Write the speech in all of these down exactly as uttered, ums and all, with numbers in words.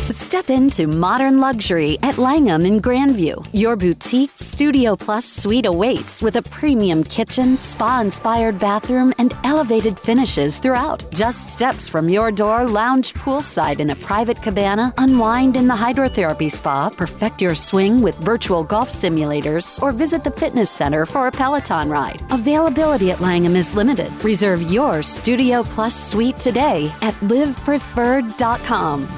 Step into modern luxury at Langham in Grandview. Your boutique Studio Plus suite awaits with a premium kitchen, spa-inspired bathroom, and elevated finishes throughout. Just steps from your door, lounge poolside in a private cabana, unwind in the hydrotherapy spa, perfect your swing with virtual golf simulators, or visit the fitness center for a Peloton ride. Availability at Langham is limited. Reserve your Studio Plus suite today at live preferred dot com.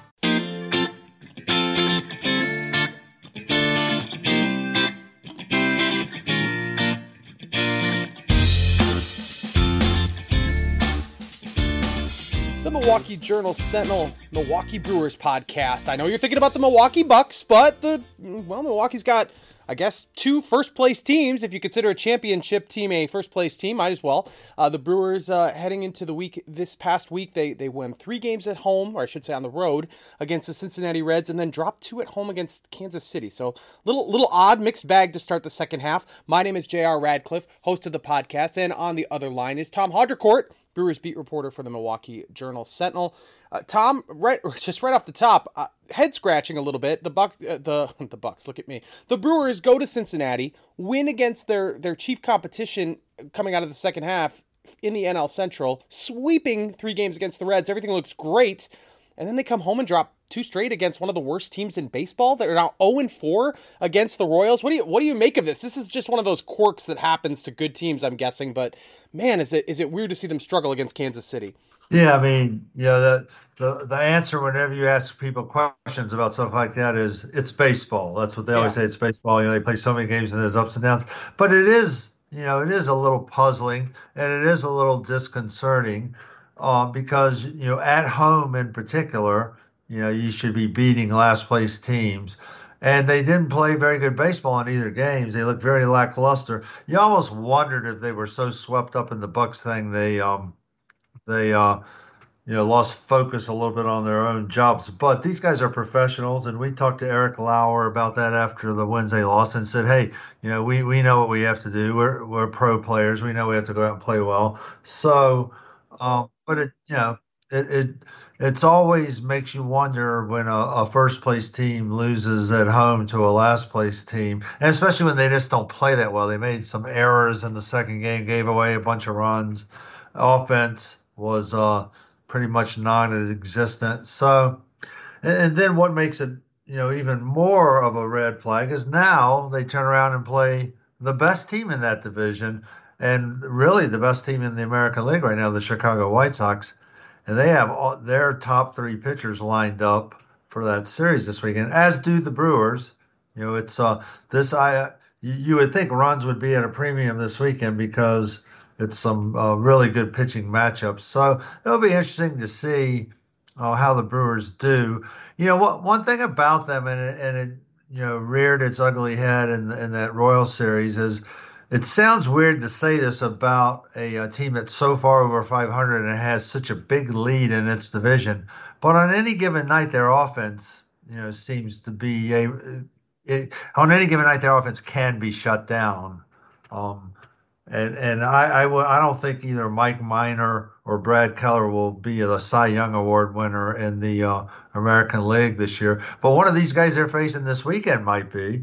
The Milwaukee Journal Sentinel Milwaukee Brewers podcast. I know you're thinking about the Milwaukee Bucks, but the well, Milwaukee's got, I guess, two first-place teams. If you consider a championship team a first-place team, might as well. Uh, the Brewers uh, heading into the week, this past week, they they won three games at home, or I should say on the road, against the Cincinnati Reds, and then dropped two at home against Kansas City. So little little odd mixed bag to start the second half. My name is J R Radcliffe, host of the podcast, and on the other line is Tom Haudricourt, Brewers beat reporter for the Milwaukee Journal Sentinel. Uh, Tom, right, just right off the top, uh, head scratching a little bit. The Buck, uh, the the Bucks. Look at me. The Brewers go to Cincinnati, win against their their chief competition coming out of the second half in the N L Central, sweeping three games against the Reds. Everything looks great, and then they come home and drop two straight against one of the worst teams in baseball. They're now oh and four against the Royals. What do you what do you make of this? This is just one of those quirks that happens to good teams, I'm guessing. But man, is it is it weird to see them struggle against Kansas City? Yeah, I mean, you know, the the the answer whenever you ask people questions about stuff like that is it's baseball. That's what they always Yeah. say. It's baseball. You know, they play so many games and there's ups and downs. But it is, you know, it is a little puzzling and it is a little disconcerting uh, because, you know, at home in particular, you know, you should be beating last place teams. And they didn't play very good baseball in either games. They looked very lackluster. You almost wondered if they were so swept up in the Bucks thing, they um they uh you know lost focus a little bit on their own jobs. But these guys are professionals, and we talked to Eric Lauer about that after the Wednesday loss and said, hey, you know, we we know what we have to do. We're we're pro players. We know we have to go out and play well. So, um, but it you know it it it's always makes you wonder when a, a first place team loses at home to a last place team, and especially when they just don't play that well. They made some errors in the second game, gave away a bunch of runs. Offense was uh, pretty much non-existent. So, and, and then what makes it, you know, even more of a red flag is now they turn around and play the best team in that division, and really the best team in the American League right now, the Chicago White Sox, and they have all, their top three pitchers lined up for that series this weekend, as do the Brewers. You know, it's uh, this I you, you would think runs would be at a premium this weekend because it's some uh, really good pitching matchups. So it'll be interesting to see uh, how the Brewers do. You know, what one thing about them, and it, and it you know reared its ugly head in in that Royals series is, it sounds weird to say this about a, a team that's so far over five hundred and has such a big lead in its division, but on any given night their offense, you know, seems to be a it, on any given night their offense can be shut down. Um, And and I I, w- I don't think either Mike Minor or Brad Keller will be the Cy Young Award winner in the uh, American League this year. But one of these guys they're facing this weekend might be.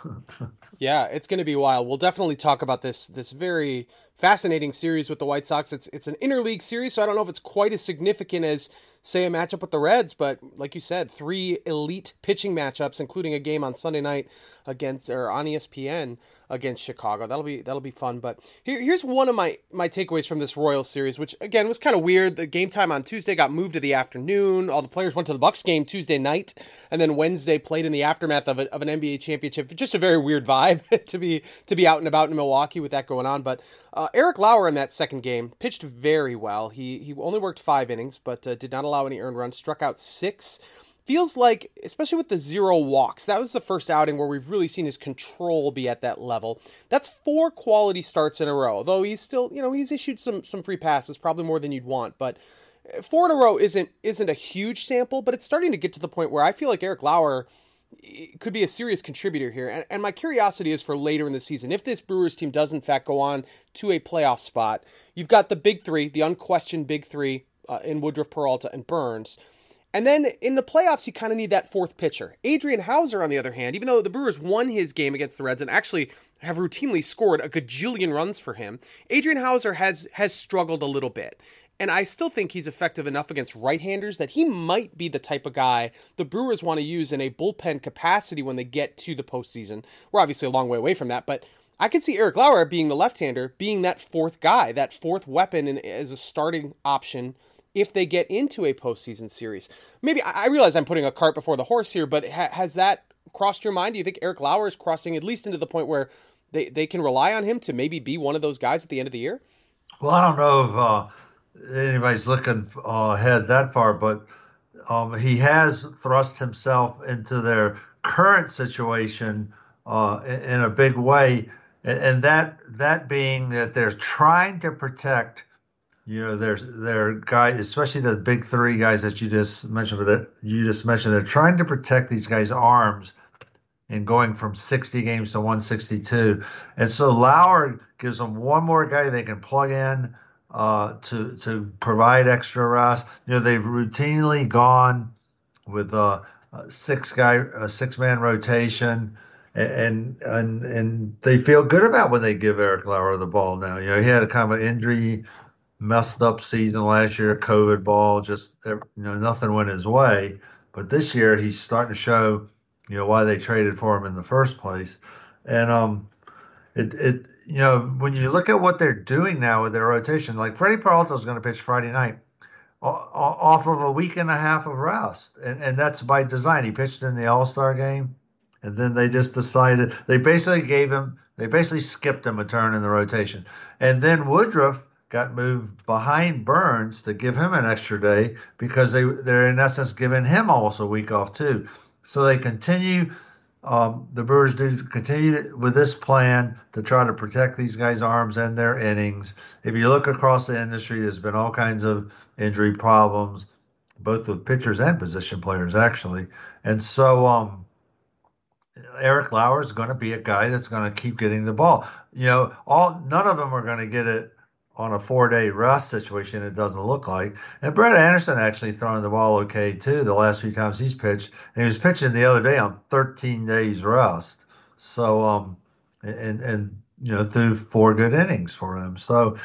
Yeah, it's going to be wild. We'll definitely talk about this this very fascinating series with the White Sox. It's it's an interleague series, so I don't know if it's quite as significant as, say, a matchup with the Reds, but like you said, three elite pitching matchups, including a game on Sunday night against or on E S P N against Chicago. That'll be that'll be fun. But here, here's one of my my takeaways from this Royals series, which again was kind of weird. The game time on Tuesday got moved to the afternoon. All the players went to the Bucks game Tuesday night, and then Wednesday played in the aftermath of, a, of an N B A championship. Just a very weird vibe to be to be out and about in Milwaukee with that going on. But uh, Eric Lauer in that second game pitched very well. He he only worked five innings, but uh, did not allow any earned runs. Struck out six. Feels like, especially with the zero walks, that was the first outing where we've really seen his control be at that level. That's four quality starts in a row, though he's still, you know, he's issued some some free passes, probably more than you'd want, but four in a row isn't isn't a huge sample, but it's starting to get to the point where I feel like Eric Lauer could be a serious contributor here. And, and my curiosity is for later in the season. If this Brewers team does in fact go on to a playoff spot, you've got the big three, the unquestioned big three uh, in Woodruff, Peralta, and Burns. And then in the playoffs, you kind of need that fourth pitcher. Adrian Hauser, on the other hand, even though the Brewers won his game against the Reds and actually have routinely scored a gajillion runs for him, Adrian Hauser has has struggled a little bit. And I still think he's effective enough against right-handers that he might be the type of guy the Brewers want to use in a bullpen capacity when they get to the postseason. We're obviously a long way away from that, but I could see Eric Lauer being the left-hander, being that fourth guy, that fourth weapon in, as a starting option if they get into a postseason series. Maybe, I realize I'm putting a cart before the horse here, but ha- has that crossed your mind? Do you think Eric Lauer is crossing at least into the point where they, they can rely on him to maybe be one of those guys at the end of the year? Well, I don't know if uh, anybody's looking uh, ahead that far, but um, he has thrust himself into their current situation uh, in, in a big way, and, and that that being that they're trying to protect. You know, there's their guys, especially the big three guys that you just mentioned. But that you just mentioned, they're trying to protect these guys' arms in going from sixty games to one sixty-two. And so Lauer gives them one more guy they can plug in uh, to to provide extra rest. You know, they've routinely gone with a, a six guy, a six man rotation. And and and they feel good about when they give Eric Lauer the ball now. You know, he had a kind of an injury messed up season last year, COVID ball, just, you know, nothing went his way. But this year he's starting to show, you know, why they traded for him in the first place. And um, it, it you know, when you look at what they're doing now with their rotation, like Freddie Peralta is going to pitch Friday night off of a week and a half of rest. And, and that's by design. He pitched in the All-Star game, and then they just decided, they basically gave him, they basically skipped him a turn in the rotation. And then Woodruff got moved behind Burns to give him an extra day because they, they're in essence giving him almost a week off too. So they continue, um, the Brewers do continue with this plan to try to protect these guys' arms and their innings. If you look across the industry, there's been all kinds of injury problems, both with pitchers and position players actually. And so um, Eric Lauer is going to be a guy that's going to keep getting the ball. You know, all none of them are going to get it on a four-day rest situation, it doesn't look like. And Brett Anderson actually throwing the ball okay, too, the last few times he's pitched. And he was pitching the other day on thirteen days rest. So, um, and, and you know, threw four good innings for him. So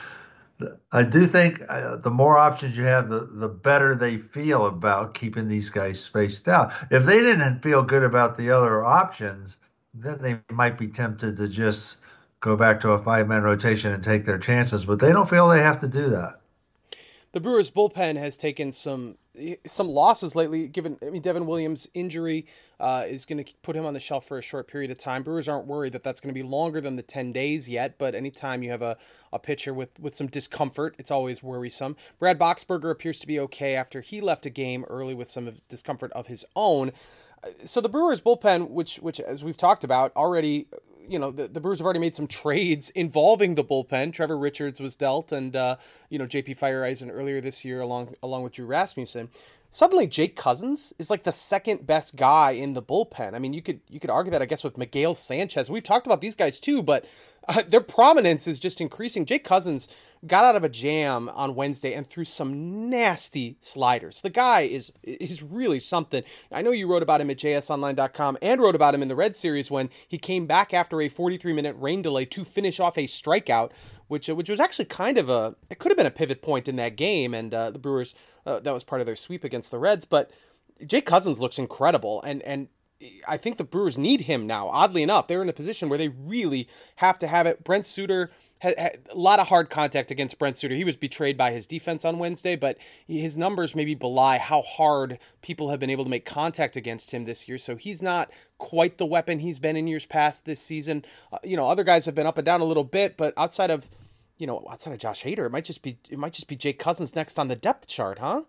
I do think uh, the more options you have, the, the better they feel about keeping these guys spaced out. If they didn't feel good about the other options, then they might be tempted to just go back to a five-man rotation and take their chances, but they don't feel they have to do that. The Brewers bullpen has taken some some losses lately, given, I mean, Devin Williams' injury uh, is going to put him on the shelf for a short period of time. Brewers aren't worried that that's going to be longer than the ten days yet, but anytime you have a, a pitcher with, with some discomfort, it's always worrisome. Brad Boxberger appears to be okay after he left a game early with some of discomfort of his own. So the Brewers bullpen, which, which as we've talked about, already, you know, the, the Brewers have already made some trades involving the bullpen. Trevor Richards was dealt, and, uh, you know, J P Feyereisen earlier this year along along with Drew Rasmussen. Suddenly, Jake Cousins is like the second best guy in the bullpen. I mean, you could you could argue that, I guess, with Miguel Sanchez. We've talked about these guys too, but uh, their prominence is just increasing. Jake Cousins got out of a jam on Wednesday and threw some nasty sliders. The guy is is really something. I know you wrote about him at J S online dot com and wrote about him in the Red Series when he came back after a forty-three minute rain delay to finish off a strikeout, which which was actually kind of a, it could have been a pivot point in that game, and uh, the Brewers, uh, that was part of their sweep against the Reds. But Jake Cousins looks incredible, and and I think the Brewers need him now. Oddly enough, they're in a position where they really have to have it. Brent Suter had, had a lot of hard contact against Brent Suter. He was betrayed by his defense on Wednesday, but his numbers maybe belie how hard people have been able to make contact against him this year. So he's not quite the weapon he's been in years past this season. Uh, you know, other guys have been up and down a little bit, but outside of, you know, outside of Josh Hader, it might just be it might just be Jake Cousins next on the depth chart, huh?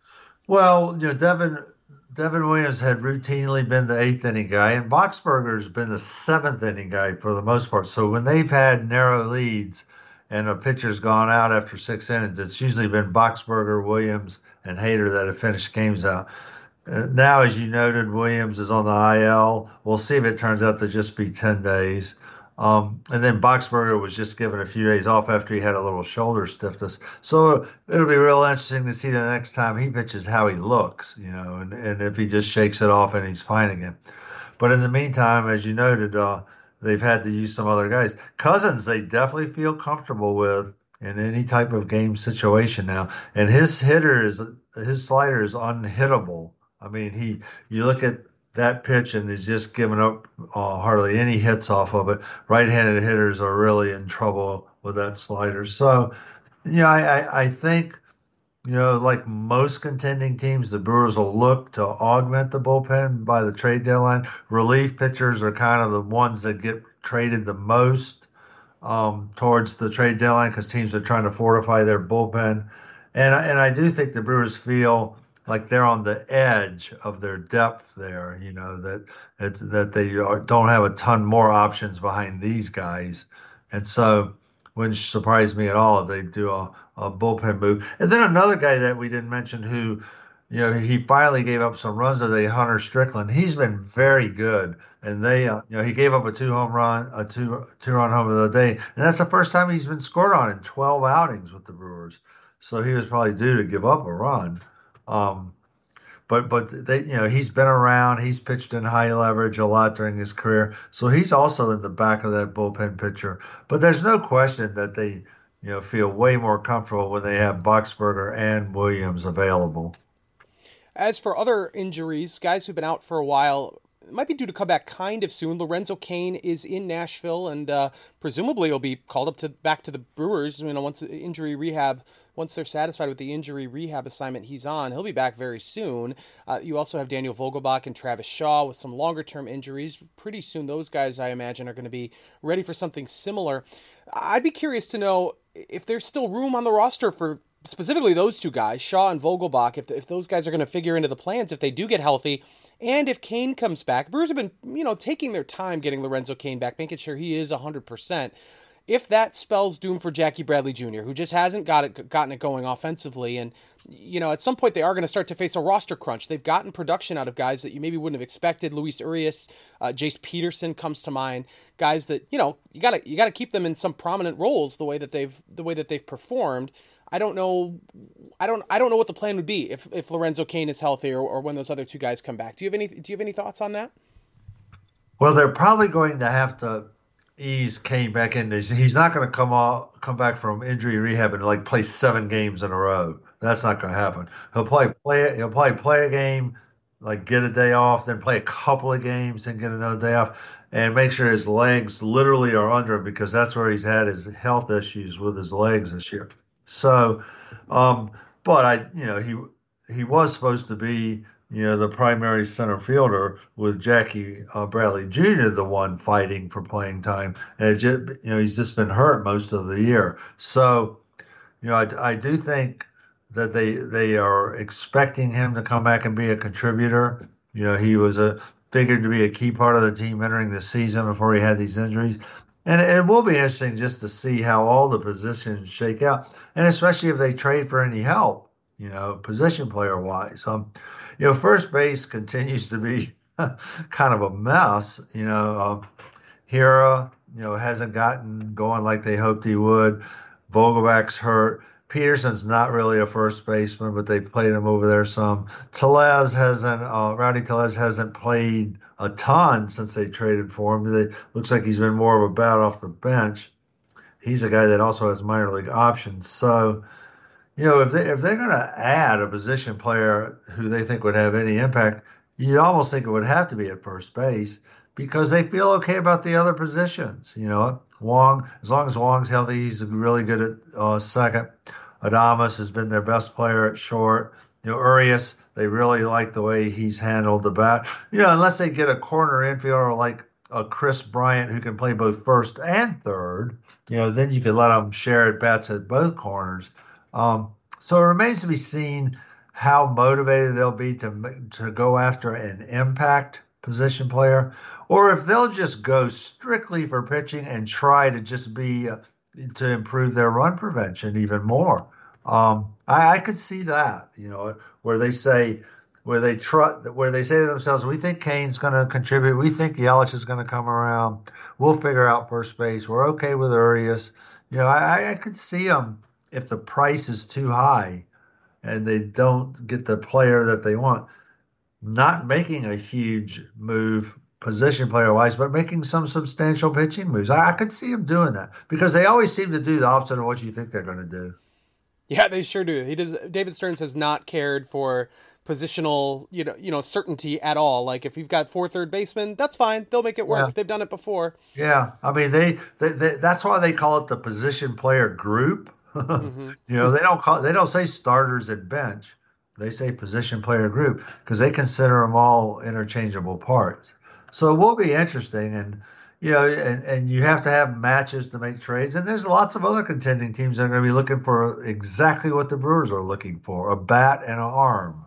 Well, you know, Devin Devin Williams had routinely been the eighth inning guy, and Boxberger's been the seventh inning guy for the most part. So when they've had narrow leads and a pitcher's gone out after six innings, it's usually been Boxberger, Williams, and Hader that have finished games out. Uh, now, as you noted, Williams is on the I L. We'll see if it turns out to just be ten days. Um, and then Boxberger was just given a few days off after he had a little shoulder stiffness. So it'll be real interesting to see the next time he pitches how he looks, you know, and, and if he just shakes it off and he's fine again. But in the meantime, as you noted, uh, they've had to use some other guys. Cousins, they definitely feel comfortable with in any type of game situation now. And his hitter is his slider is unhittable. I mean, he you look at that pitch and he's just giving up uh, hardly any hits off of it. Right-handed hitters are really in trouble with that slider. So, you know, I, I, I think, you know, like most contending teams, the Brewers will look to augment the bullpen by the trade deadline. Relief pitchers are kind of the ones that get traded the most um, towards the trade deadline because teams are trying to fortify their bullpen. And, and I do think the Brewers feel like they're on the edge of their depth there, you know, that it's, that they are, don't have a ton more options behind these guys. And so wouldn't surprise me at all if they do a, a bullpen move. And then another guy that we didn't mention who, you know, he finally gave up some runs today, Hunter Strickland. He's been very good. And they, uh, you know, he gave up a two home run, a two two run home of the day. And that's the first time he's been scored on in twelve outings with the Brewers. So he was probably due to give up a run. Um, but but they you know he's been around. He's pitched in high leverage a lot during his career, so he's also in the back of that bullpen picture. But there's no question that they you know feel way more comfortable when they have Boxberger and Williams available. As for other injuries, guys who've been out for a while might be due to come back kind of soon. Lorenzo Cain is in Nashville, and uh, presumably will be called up to back to the Brewers. You know, once injury rehab. Once they're satisfied with the injury rehab assignment he's on, he'll be back very soon. Uh, you also have Daniel Vogelbach and Travis Shaw with some longer-term injuries. Pretty soon those guys, I imagine, are going to be ready for something similar. I'd be curious to know if there's still room on the roster for specifically those two guys, Shaw and Vogelbach, if, if those guys are going to figure into the plans if they do get healthy. And if Cain comes back, Brewers have been, you know, taking their time getting Lorenzo Cain back, making sure he is one hundred percent. If that spells doom for Jackie Bradley Junior, who just hasn't got it, gotten it going offensively, and, you know, at some point they are going to start to face a roster crunch. They've gotten production out of guys that you maybe wouldn't have expected. Luis Urias, uh, Jace Peterson comes to mind. Guys that, you know, you gotta you gotta keep them in some prominent roles the way that they've the way that they've performed. I don't know, I don't I don't know what the plan would be if if Lorenzo Cain is healthy or, or when those other two guys come back. Do you have any Do you have any thoughts on that? Well, they're probably going to have to ease Cain back in. He's not going to come off, come back from injury rehab and like play seven games in a row. That's not going to happen. He'll play play. He'll probably play a game, like get a day off, then play a couple of games, and get another day off, and make sure his legs literally are under him because that's where he's had his health issues with his legs this year. So, um, but I, you know, he he was supposed to be, you know, the primary center fielder with Jackie uh, Bradley Junior, the one fighting for playing time. And it just, you know, he's just been hurt most of the year. So, you know, I, I do think that they they are expecting him to come back and be a contributor. You know, he was a figured to be a key part of the team entering the season before he had these injuries. And it, it will be interesting just to see how all the positions shake out, and especially if they trade for any help, you know, position player wise. Um, You know, first base continues to be kind of a mess. You know, uh, Hira, you know, hasn't gotten going like they hoped he would. Vogelbach's hurt. Peterson's not really a first baseman, but they played him over there some. Tellez hasn't, uh, Rowdy Tellez hasn't played a ton since they traded for him. It looks like he's been more of a bat off the bench. He's a guy that also has minor league options. So, you know, if they if they're going to add a position player who they think would have any impact, you'd almost think it would have to be at first base because they feel okay about the other positions. You know, Wong, as long as Wong's healthy, he's really good at uh, second. Adames has been their best player at short. You know, Urias, they really like the way he's handled the bat. You know, unless they get a corner infielder like a Chris Bryant who can play both first and third, you know, then you could let them share at bats at both corners. Um, so it remains to be seen how motivated they'll be to to go after an impact position player, or if they'll just go strictly for pitching and try to just be uh, to improve their run prevention even more. Um, I, I could see that, you know, where they say, where they tr- where they say to themselves, "We think Kane's going to contribute. We think Yelich is going to come around. We'll figure out first base. We're okay with Urias." You know, I, I could see them if the price is too high and they don't get the player that they want, not making a huge move position player wise, but making some substantial pitching moves. I, I could see them doing that because they always seem to do the opposite of what you think they're going to do. Yeah, they sure do. He does. David Stearns has not cared for positional, you know, you know, certainty at all. Like if you've got four third basemen, that's fine. They'll make it work. Yeah. They've done it before. Yeah, I mean they, they, they that's why they call it the position player group. Mm-hmm. You know, they don't call they don't say starters and bench. They say position player group because they consider them all interchangeable parts. So it will be interesting, and you know, and, and you have to have matches to make trades. And there's lots of other contending teams that are going to be looking for exactly what the Brewers are looking for: a bat and an arm.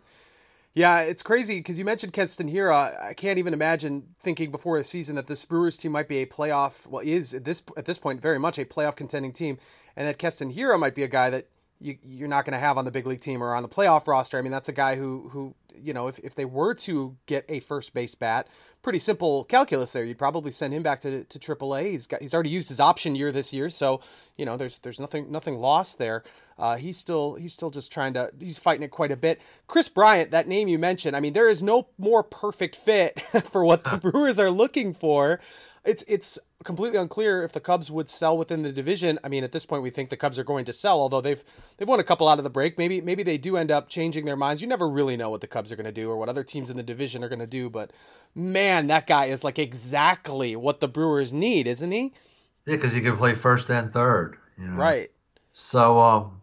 Yeah, it's crazy because you mentioned Keston Hiura. I can't even imagine thinking before the season that this Brewers team might be a playoff, well, is at this at this point very much a playoff contending team, and that Keston Hiura might be a guy that you, you're not going to have on the big league team or on the playoff roster. I mean, that's a guy who who you know, if, if they were to get a first base bat, pretty simple calculus there. You'd probably send him back to to triple A. He's got he's already used his option year this year, so you know there's there's nothing nothing lost there. Uh, he's still he's still just trying to he's fighting it quite a bit. Chris Bryant, that name you mentioned, I mean, there is no more perfect fit for what the Brewers are looking for. It's it's completely unclear if the Cubs would sell within the division. I mean, at this point, we think the Cubs are going to sell, although they've they've won a couple out of the break. Maybe maybe they do end up changing their minds. You never really know what the Cubs are going to do or what other teams in the division are going to do. But man, that guy is like exactly what the Brewers need, isn't he? Yeah, because he can play first and third. You know? Right. So um,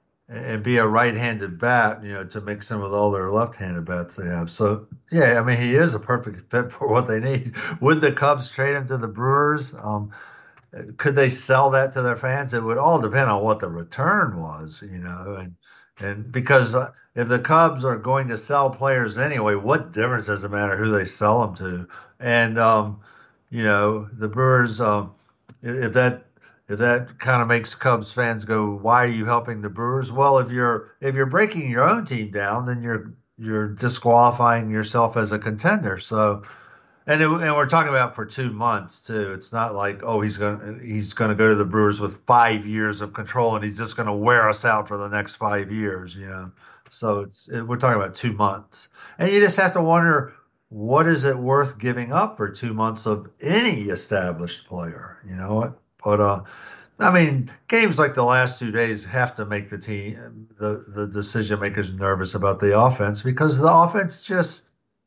and be a right-handed bat, you know, to mix in with all their left-handed bats they have. So yeah, I mean, he is a perfect fit for what they need. Would the Cubs trade him to the Brewers? Um, could they sell that to their fans? It would all depend on what the return was, you know, and and because uh, if the Cubs are going to sell players anyway, what difference does it matter who they sell them to? And um, you know, the Brewers, um, if that if that kind of makes Cubs fans go, "Why are you helping the Brewers?" Well, if you're if you're breaking your own team down, then you're you're disqualifying yourself as a contender. So. And, it, and we're talking about for two months too. It's not like, oh, he's going he's going to go to the Brewers with five years of control and he's just going to wear us out for the next five years, you know. So it's it, we're talking about two months, and you just have to wonder, what is it worth giving up for two months of any established player, you know? But uh, I mean, games like the last two days have to make the team the the decision makers nervous about the offense because the offense just,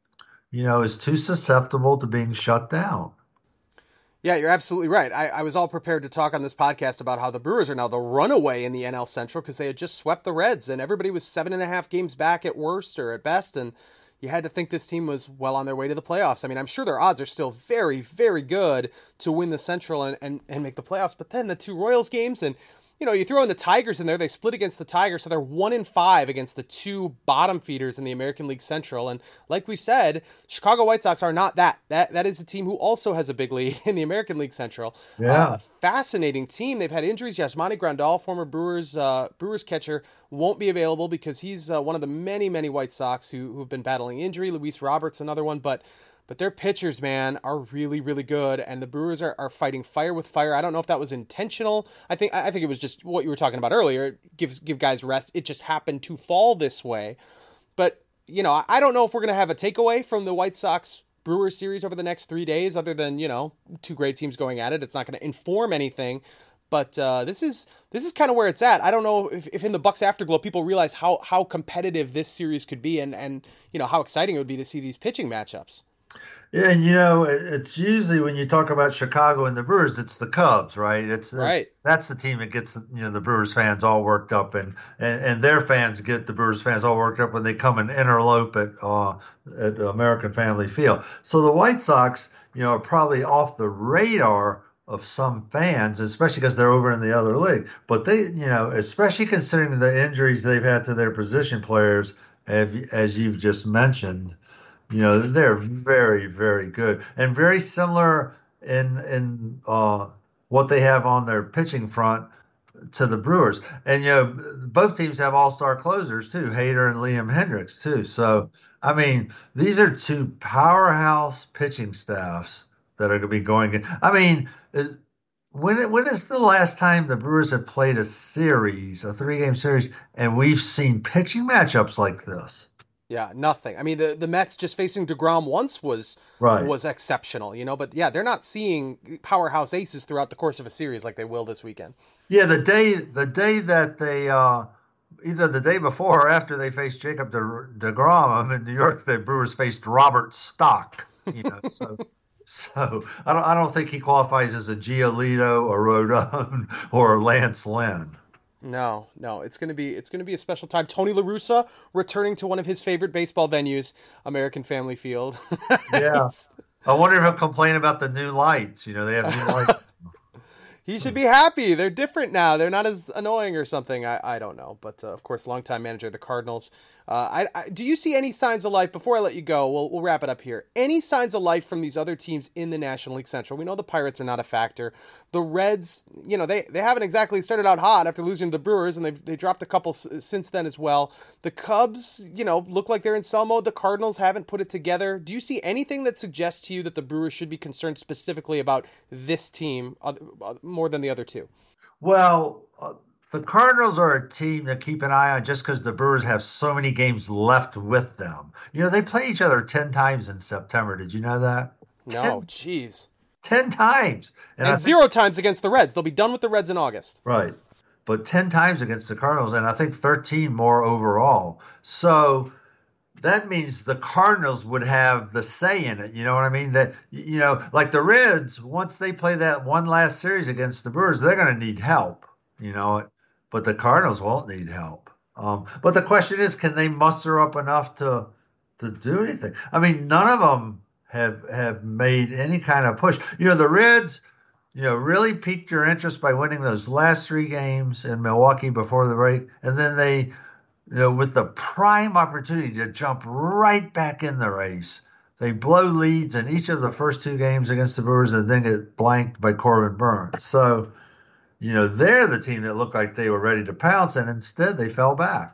you know, is too susceptible to being shut down. Yeah, you're absolutely right. I, I was all prepared to talk on this podcast about how the Brewers are now the runaway in the N L Central because they had just swept the Reds and everybody was seven and a half games back at worst or at best. And you had to think this team was well on their way to the playoffs. I mean, I'm sure their odds are still very, very good to win the Central and, and, and make the playoffs. But then the two Royals games and, you know, you throw in the Tigers in there, they split against the Tigers, so they're one in five against the two bottom feeders in the American League Central. And like we said, Chicago White Sox are not that. That that is a team who also has a big lead in the American League Central. Yeah, uh, fascinating team. They've had injuries. Yasmani Grandal, former Brewers uh, Brewers catcher, won't be available because he's uh, one of the many many White Sox who who've been battling injury. Luis Roberts, another one, but. But their pitchers, man, are really, really good, and the Brewers are, are fighting fire with fire. I don't know if that was intentional. I think I think it was just what you were talking about earlier. Give give guys rest. It just happened to fall this way. But you know, I don't know if we're gonna have a takeaway from the White Sox Brewers series over the next three days, other than you know two great teams going at it. It's not going to inform anything. But uh, this is this is kind of where it's at. I don't know if, if in the Bucks Afterglow people realize how how competitive this series could be, and and you know how exciting it would be to see these pitching matchups. Yeah, and you know, it's usually when you talk about Chicago and the Brewers, it's the Cubs, right? It's right. That's the team that gets you know the Brewers fans all worked up, and and, and their fans get the Brewers fans all worked up when they come and interlope at uh, at American Family Field. So the White Sox, you know, are probably off the radar of some fans, especially because they're over in the other league. But they, you know, especially considering the injuries they've had to their position players, as you've just mentioned. You know, they're very, very good and very similar in in uh, what they have on their pitching front to the Brewers. And, you know, both teams have all-star closers, too, Hader and Liam Hendriks, too. So, I mean, these are two powerhouse pitching staffs that are going to be going in. I mean, when when is the last time the Brewers have played a series, a three-game series, and we've seen pitching matchups like this? Yeah, nothing. I mean, the, the Mets just facing DeGrom once was right. was exceptional, you know. But yeah, they're not seeing powerhouse aces throughout the course of a series like they will this weekend. Yeah, the day the day that they uh, either the day before or after they faced Jacob De, DeGrom in New York, the Brewers faced Robert Stock. You know, so so I don't I don't think he qualifies as a Giolito or Rodon or Lance Lynn. No, no, it's gonna be it's gonna be a special time. Tony La Russa returning to one of his favorite baseball venues, American Family Field. Yeah, I wonder if he'll complain about the new lights. You know, they have new lights. He should be happy. They're different now. They're not as annoying or something. I, I don't know. But, uh, of course, longtime manager of the Cardinals. Uh, I, I, do you see any signs of life? Before I let you go, we'll, we'll wrap it up here. Any signs of life from these other teams in the National League Central? We know the Pirates are not a factor. The Reds, you know, they, they haven't exactly started out hot after losing to the Brewers, and they've they dropped a couple s- since then as well. The Cubs, you know, look like they're in sell mode. The Cardinals haven't put it together. Do you see anything that suggests to you that the Brewers should be concerned specifically about this team uh, more than the other two? Well, uh, the Cardinals are a team to keep an eye on just because the Brewers have so many games left with them. You know, they play each other ten times in September. Did you know that? No, jeez. Ten times. And, and zero think, times against the Reds. They'll be done with the Reds in August. Right. But ten times against the Cardinals, and I think thirteen more overall. So that means the Cardinals would have the say in it. You know what I mean? That, you know, like the Reds, once they play that one last series against the Brewers, they're going to need help, you know, but the Cardinals won't need help. Um, but the question is, can they muster up enough to to do anything? I mean, none of them have have made any kind of push. You know, the Reds, you know, really piqued your interest by winning those last three games in Milwaukee before the break, and then they, you know, with the prime opportunity to jump right back in the race, they blow leads in each of the first two games against the Brewers and then get blanked by Corbin Burns. So, you know, they're the team that looked like they were ready to pounce, and instead they fell back.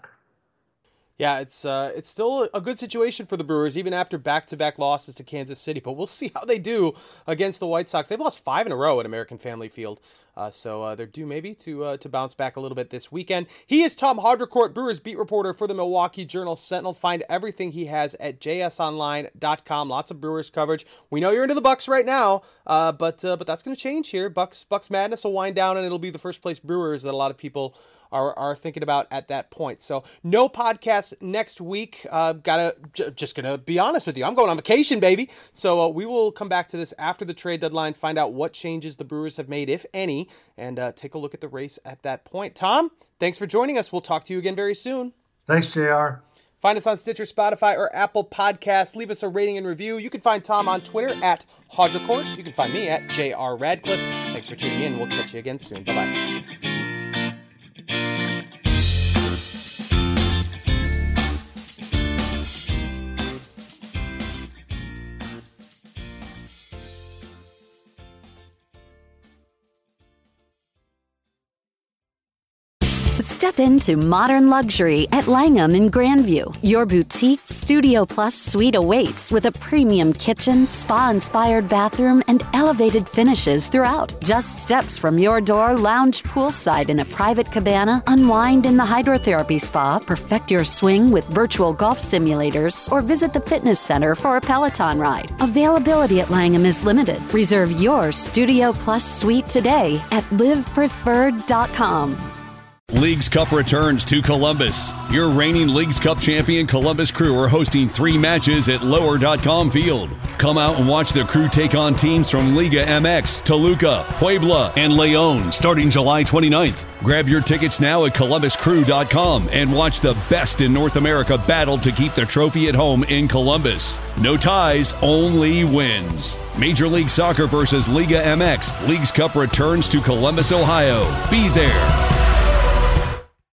Yeah, it's uh, it's still a good situation for the Brewers, even after back-to-back losses to Kansas City. But we'll see how they do against the White Sox. They've lost five in a row at American Family Field. Uh, so uh, they're due maybe to uh, to bounce back a little bit this weekend. He is Tom Haudricourt, Brewers beat reporter for the Milwaukee Journal-Sentinel. Find everything he has at j s online dot com. Lots of Brewers coverage. We know you're into the Bucks right now, uh, but uh, but that's going to change here. Bucks Bucks Madness will wind down, and it'll be the first place Brewers that a lot of people are are thinking about at that point. So no podcast next week. Uh, gotta j- just gonna be honest with you. I'm going on vacation, baby. So uh, we will come back to this after the trade deadline, find out what changes the Brewers have made, if any, and uh, take a look at the race at that point. Tom, thanks for joining us. We'll talk to you again very soon. Thanks, J R. Find us on Stitcher, Spotify, or Apple Podcasts. Leave us a rating and review. You can find Tom on Twitter at Haudricourt. You can find me at J R Radcliffe. Thanks for tuning in. We'll catch you again soon. Bye-bye. Step into modern luxury at Langham in Grandview. Your boutique Studio Plus suite awaits with a premium kitchen, spa-inspired bathroom, and elevated finishes throughout. Just steps from your door, lounge poolside in a private cabana, unwind in the hydrotherapy spa, perfect your swing with virtual golf simulators, or visit the fitness center for a Peloton ride. Availability at Langham is limited. Reserve your Studio Plus suite today at live preferred dot com. Leagues Cup returns to Columbus. Your reigning Leagues Cup champion Columbus Crew are hosting three matches at lower dot com Field. Come out and watch the Crew take on teams from Liga M X, Toluca, Puebla, and León starting July twenty-ninth. Grab your tickets now at columbus crew dot com and watch the best in North America battle to keep the trophy at home in Columbus. No ties, only wins. Major League Soccer versus Liga M X. Leagues Cup returns to Columbus, Ohio. Be there.